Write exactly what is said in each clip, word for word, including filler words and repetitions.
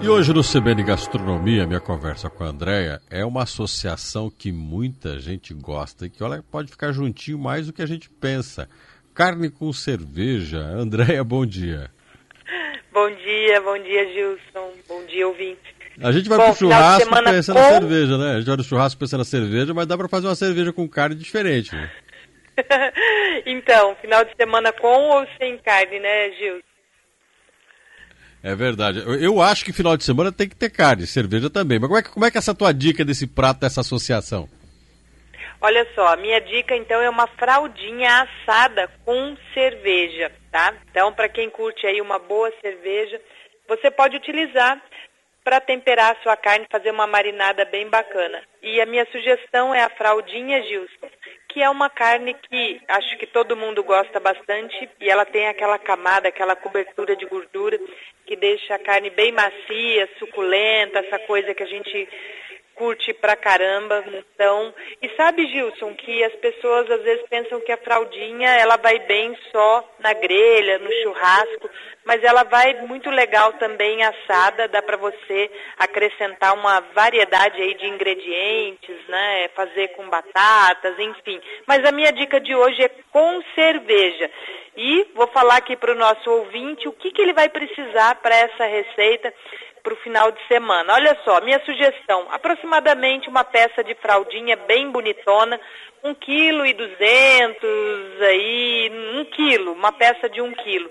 E hoje no C B N Gastronomia, minha conversa com a Andréia é uma associação que muita gente gosta e que, olha, pode ficar juntinho mais do que a gente pensa. Carne com cerveja. Andréia, bom dia. Bom dia, bom dia, Gilson. Bom dia, ouvinte. A gente vai Bom, pro churrasco pensando com... na cerveja, né? A gente vai no churrasco pensando na cerveja, mas dá pra fazer uma cerveja com carne diferente, né? Então, final de semana com ou sem carne, né, Gilson? É verdade. Eu acho que final de semana tem que ter carne, cerveja também. Mas como é que, como é que é essa tua dica desse prato, dessa associação? Olha só, a minha dica então é uma fraldinha assada com cerveja, tá? Então, para quem curte aí uma boa cerveja, você pode utilizar para temperar a sua carne, fazer uma marinada bem bacana. E a minha sugestão é a fraldinha, Gilson, que é uma carne que acho que todo mundo gosta bastante e ela tem aquela camada, aquela cobertura de gordura que deixa a carne bem macia, suculenta, essa coisa que a gente curte pra caramba. Então, e sabe, Gilson, que as pessoas às vezes pensam que a fraldinha ela vai bem só na grelha, no churrasco, mas ela vai muito legal também assada, dá para você acrescentar uma variedade aí de ingredientes, né, fazer com batatas, enfim. Mas a minha dica de hoje é com cerveja. E vou falar aqui para o nosso ouvinte o que, que ele vai precisar para essa receita para o final de semana. Olha só, minha sugestão, aproximadamente uma peça de fraldinha bem bonitona, um quilo e duzentos, aí, um quilo, uma peça de um quilo.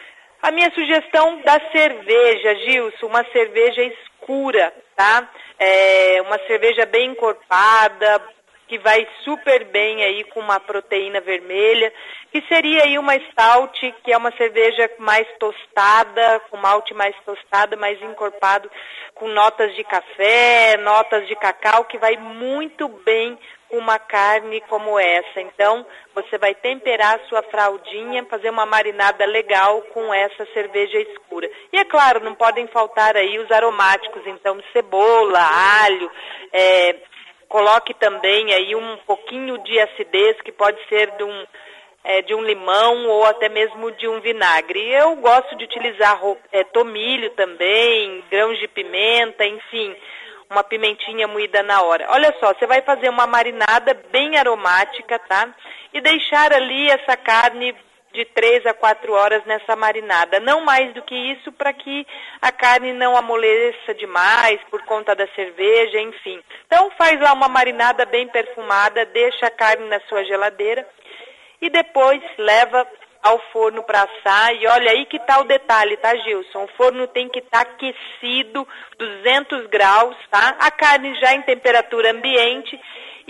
A minha sugestão da cerveja, Gilson, uma cerveja escura, tá? É, uma cerveja bem encorpada, que vai super bem aí com uma proteína vermelha, que seria aí uma stout, que é uma cerveja mais tostada, com malte mais tostada, mais encorpado, com notas de café, notas de cacau, que vai muito bem com uma carne como essa. Então, você vai temperar a sua fraldinha, fazer uma marinada legal com essa cerveja escura. E é claro, não podem faltar aí os aromáticos, então cebola, alho, é, coloque também aí um pouquinho de acidez, que pode ser de um, é, de um limão ou até mesmo de um vinagre. Eu gosto de utilizar é, tomilho também, grãos de pimenta, enfim, uma pimentinha moída na hora. Olha só, você vai fazer uma marinada bem aromática, tá? E deixar ali essa carne de três a quatro horas nessa marinada, não mais do que isso, para que a carne não amoleça demais por conta da cerveja, enfim. Então faz lá uma marinada bem perfumada, deixa a carne na sua geladeira e depois leva ao forno para assar. E olha aí que tá o detalhe, tá, Gilson? O forno tem que estar tá aquecido, duzentos graus, tá? A carne já em temperatura ambiente.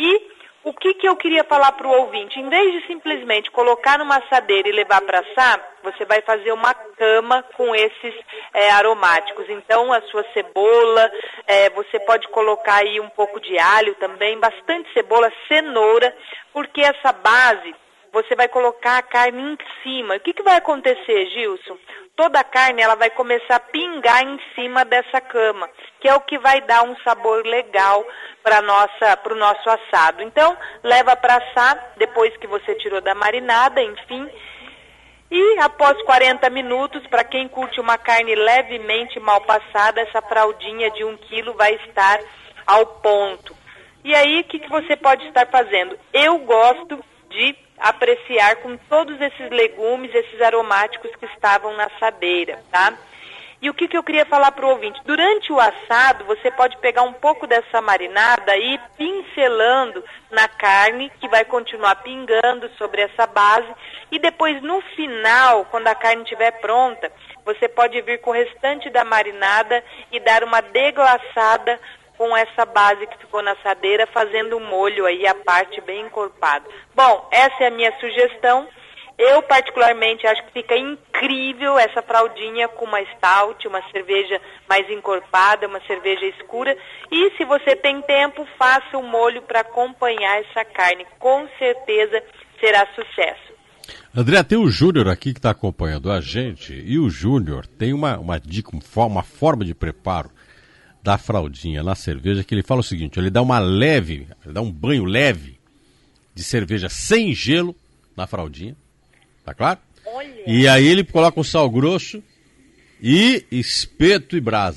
E o que, que eu queria falar para o ouvinte? Em vez de simplesmente colocar numa assadeira e levar para assar, você vai fazer uma cama com esses é, aromáticos. Então, a sua cebola, é, você pode colocar aí um pouco de alho também, bastante cebola, cenoura, porque essa base você vai colocar a carne em cima. O que, que vai acontecer, Gilson? Toda a carne ela vai começar a pingar em cima dessa cama, que é o que vai dar um sabor legal para nossa, para o nosso assado. Então, leva para assar depois que você tirou da marinada, enfim. E após quarenta minutos, para quem curte uma carne levemente mal passada, essa fraldinha de um quilo vai estar ao ponto. E aí, o que, que você pode estar fazendo? Eu gosto de apreciar com todos esses legumes, esses aromáticos que estavam na assadeira, tá? E o que, que eu queria falar para o ouvinte? Durante o assado, você pode pegar um pouco dessa marinada e ir pincelando na carne, que vai continuar pingando sobre essa base. E depois, no final, quando a carne estiver pronta, você pode vir com o restante da marinada e dar uma deglaçada com essa base que ficou na assadeira, fazendo um molho aí, a parte bem encorpada. Bom, essa é a minha sugestão. Eu, particularmente, acho que fica incrível essa fraldinha com uma stout, uma cerveja mais encorpada, uma cerveja escura. E se você tem tempo, faça um molho para acompanhar essa carne. Com certeza será sucesso. André, tem o Júnior aqui que está acompanhando a gente. E o Júnior tem uma, uma dica, uma forma de preparo da fraldinha na cerveja, que ele fala o seguinte: ele dá uma leve, ele dá um banho leve de cerveja sem gelo na fraldinha, tá claro? Olha. E aí ele coloca um sal grosso e espeto e brasa.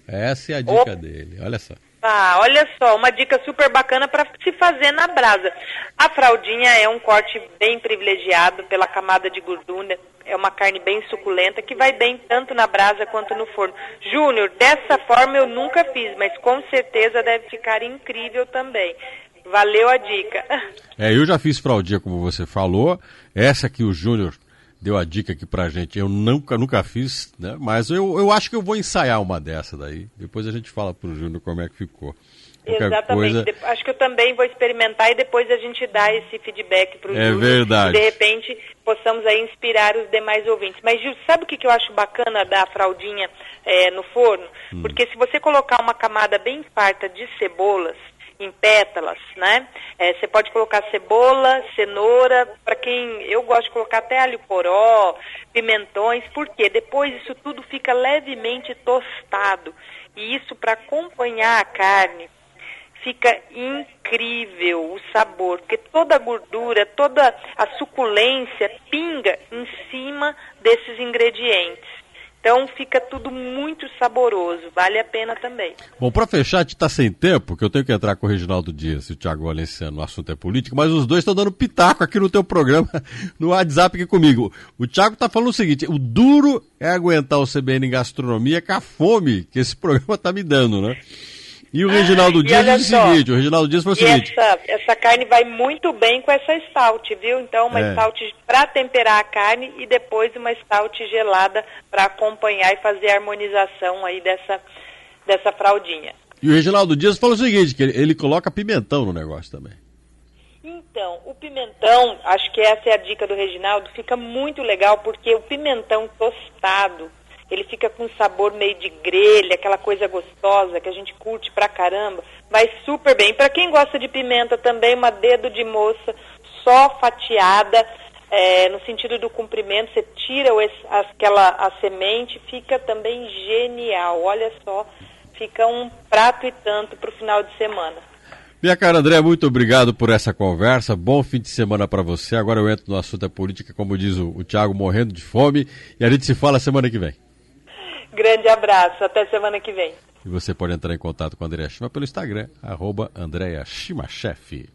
Essa é a dica Opa. dele, olha só. Ah, olha só, uma dica super bacana para se fazer na brasa. A fraldinha é um corte bem privilegiado pela camada de gordura, é uma carne bem suculenta que vai bem tanto na brasa quanto no forno. Júnior, dessa forma eu nunca fiz, mas com certeza deve ficar incrível também. Valeu a dica. É, eu já fiz fraldinha, como você falou, essa que o Júnior deu a dica aqui pra gente, eu nunca, nunca fiz, né? Mas eu, eu acho que eu vou ensaiar uma dessa daí. Depois a gente fala pro Júnior como é que ficou. Qualquer Exatamente. Coisa... Acho que eu também vou experimentar e depois a gente dá esse feedback pro é Júnior. É verdade. E de repente possamos aí inspirar os demais ouvintes. Mas, Gil, sabe o que, que eu acho bacana da fraldinha é, no forno? Hum. Porque se você colocar uma camada bem farta de cebolas, em pétalas, né? É, você pode colocar cebola, cenoura, para quem eu gosto de colocar até alho poró, pimentões, porque depois isso tudo fica levemente tostado. E isso para acompanhar a carne fica incrível o sabor, porque toda a gordura, toda a suculência pinga em cima desses ingredientes. Então fica tudo muito saboroso, vale a pena também. Bom, para fechar, a gente está sem tempo, que eu tenho que entrar com o Reginaldo Dias e o Thiago Valenciano, o assunto é político, mas os dois estão dando pitaco aqui no teu programa, no WhatsApp aqui comigo. O Thiago está falando o seguinte, o duro é aguentar o C B N em gastronomia com a fome que esse programa está me dando, né? E o Reginaldo Dias disse o seguinte, o Reginaldo Dias falou o seguinte... Essa, essa carne vai muito bem com essa stout, viu? Então, uma é. stout para temperar a carne e depois uma stout gelada para acompanhar e fazer a harmonização aí dessa, dessa fraldinha. E o Reginaldo Dias falou o seguinte, que ele, ele coloca pimentão no negócio também. Então, o pimentão, acho que essa é a dica do Reginaldo, fica muito legal porque o pimentão tostado, ele fica com sabor meio de grelha, aquela coisa gostosa que a gente curte pra caramba. Vai super bem. Pra quem gosta de pimenta também, uma dedo de moça só fatiada, é, no sentido do comprimento, você tira o, aquela, a semente, fica também genial. Olha só, fica um prato e tanto pro final de semana. Minha cara André, muito obrigado por essa conversa. Bom fim de semana para você. Agora eu entro no assunto da política, como diz o, o Thiago, morrendo de fome. E a gente se fala semana que vem. Grande abraço, até semana que vem. E você pode entrar em contato com a Andréa Shima pelo Instagram, arroba Andréa Shimachef.